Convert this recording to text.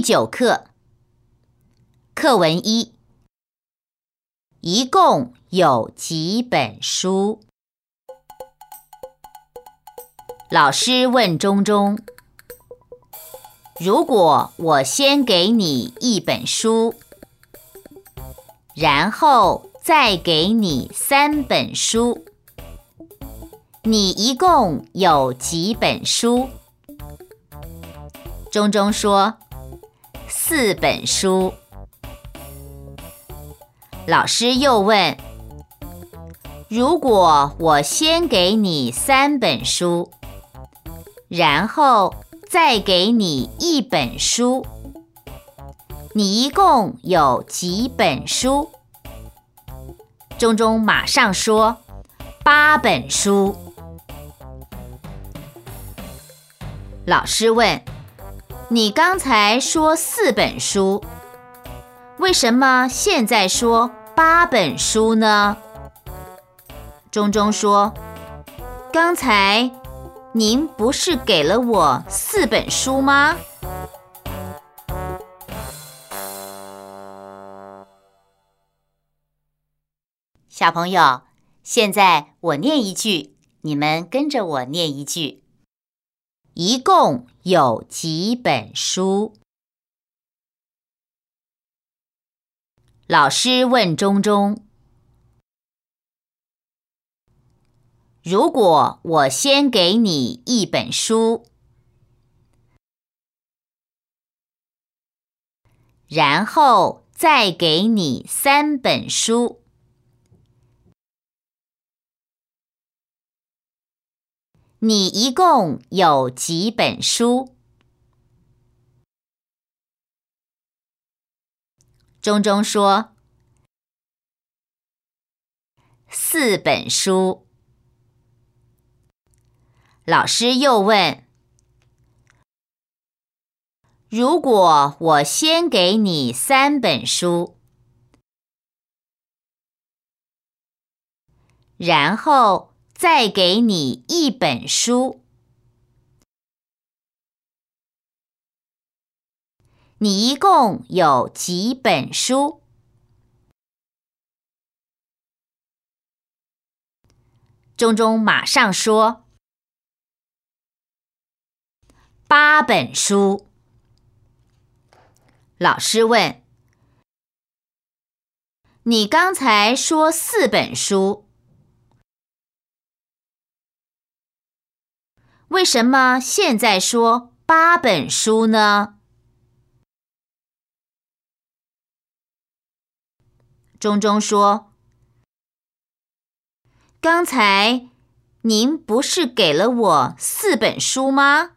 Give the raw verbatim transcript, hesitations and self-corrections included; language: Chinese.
九课，课文一，一共有几本书？老师问钟钟，如果我先给你一本书，然后再给你三本书，你一共有几本书？钟钟说，四本书。老师又问，如果我先给你三本书，然后再给你一本书，你一共有几本书？钟钟马上说，八本书。老师问，你刚才说四本书，为什么现在说八本书呢？钟钟说，刚才您不是给了我四本书吗？小朋友，现在我念一句，你们跟着我念一句。一共有几本书？老师问钟钟，如果我先给你一本书，然后再给你三本书，你一共有几本书？钟钟说，四本书。老师又问，如果我先给你三本书，然后再给你一本书，你一共有几本书？钟钟马上说，八本书。老师问，你刚才说四本书，为什么现在说八本书呢？钟钟说，刚才您不是给了我四本书吗？